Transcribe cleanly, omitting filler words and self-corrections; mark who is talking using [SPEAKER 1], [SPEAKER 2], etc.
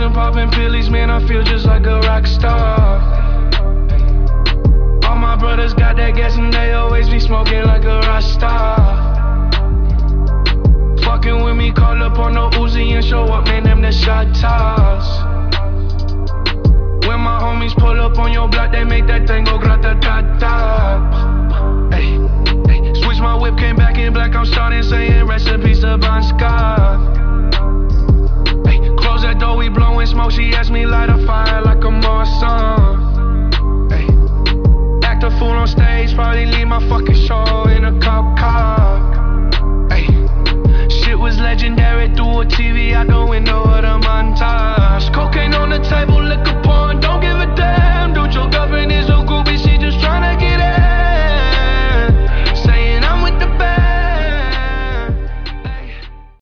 [SPEAKER 1] been popping pillies, man, I feel just like a rock star. All my brothers got that gas and they always be smoking like a rock star. Fucking with me, call up on no Uzi and show up, man, them the shot toss. When my homies pull up on your block, they make that thing go grata-ta-ta. Ay, ay, switch my whip, came back in black, I'm starting saying